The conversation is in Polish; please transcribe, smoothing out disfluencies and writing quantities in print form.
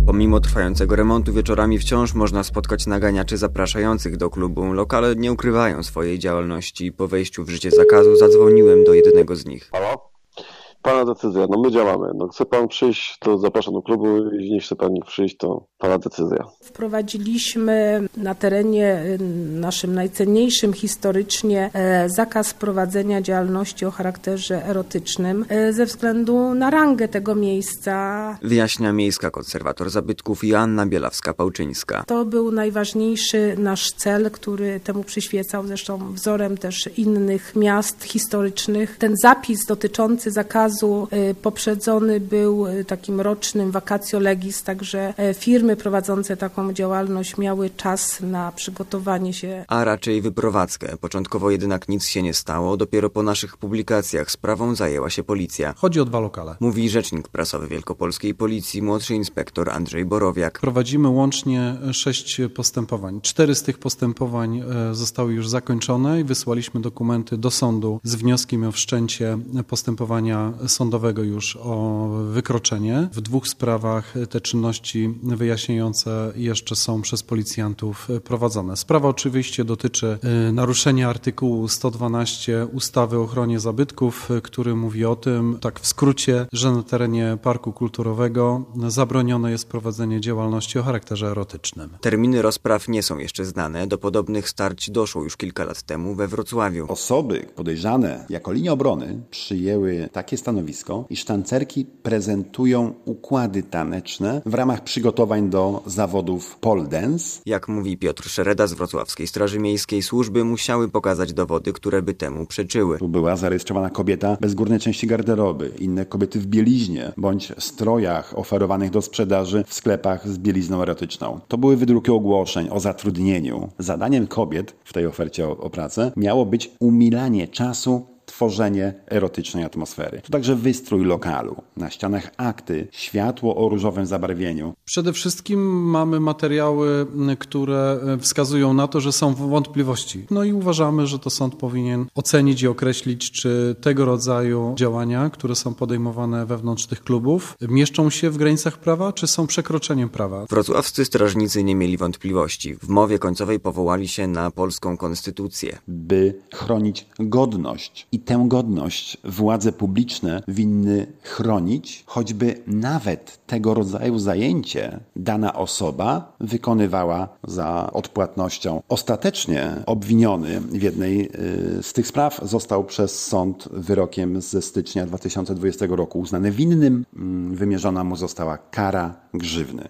Pomimo trwającego remontu wieczorami wciąż można spotkać naganiaczy zapraszających do klubu. Lokale nie ukrywają swojej działalności. Po wejściu w życie zakazu zadzwoniłem do jednego z nich. Halo? Pana decyzja, my działamy. Chce pan przyjść, to zapraszam do klubu, jeśli nie chce pan przyjść, to pana decyzja. Wprowadziliśmy na terenie naszym najcenniejszym historycznie zakaz prowadzenia działalności o charakterze erotycznym ze względu na rangę tego miejsca. Wyjaśnia miejska konserwator zabytków Joanna Bielawska-Pałczyńska. To był najważniejszy nasz cel, który temu przyświecał, zresztą wzorem też innych miast historycznych. Ten zapis dotyczący zakazu poprzedzony był takim rocznym vacatio legis, także firmy prowadzące taką działalność miały czas na przygotowanie się. A raczej wyprowadzkę. Początkowo jednak nic się nie stało. Dopiero po naszych publikacjach sprawą zajęła się policja. Chodzi o 2 lokale. Mówi rzecznik prasowy Wielkopolskiej Policji, młodszy inspektor Andrzej Borowiak. Prowadzimy łącznie 6 postępowań. 4 z tych postępowań zostały już zakończone i wysłaliśmy dokumenty do sądu z wnioskiem o wszczęcie postępowania sądowego już o wykroczenie. W 2 sprawach te czynności wyjaśniające jeszcze są przez policjantów prowadzone. Sprawa oczywiście dotyczy naruszenia artykułu 112 ustawy o ochronie zabytków, który mówi o tym, tak w skrócie, że na terenie parku kulturowego zabronione jest prowadzenie działalności o charakterze erotycznym. Terminy rozpraw nie są jeszcze znane. Do podobnych starć doszło już kilka lat temu we Wrocławiu. Osoby podejrzane jako linia obrony przyjęły takie stanowisko, iż tancerki prezentują układy taneczne w ramach przygotowań do zawodów pole dance. Jak mówi Piotr Szereda z Wrocławskiej Straży Miejskiej, służby musiały pokazać dowody, które by temu przeczyły. Tu była zarejestrowana kobieta bez górnej części garderoby, inne kobiety w bieliźnie bądź strojach oferowanych do sprzedaży w sklepach z bielizną erotyczną. To były wydruki ogłoszeń o zatrudnieniu. Zadaniem kobiet w tej ofercie o pracę miało być umilanie czasu, tworzenie erotycznej atmosfery. To także wystrój lokalu. Na ścianach akty, światło o różowym zabarwieniu. Przede wszystkim mamy materiały, które wskazują na to, że są wątpliwości. No i uważamy, że to sąd powinien ocenić i określić, czy tego rodzaju działania, które są podejmowane wewnątrz tych klubów, mieszczą się w granicach prawa, czy są przekroczeniem prawa. Wrocławscy strażnicy nie mieli wątpliwości. W mowie końcowej powołali się na polską konstytucję. By chronić godność. I tę godność władze publiczne winny chronić, choćby nawet tego rodzaju zajęcie dana osoba wykonywała za odpłatnością. Ostatecznie obwiniony w jednej z tych spraw został przez sąd wyrokiem ze stycznia 2020 roku uznany winnym. Wymierzona mu została kara grzywny.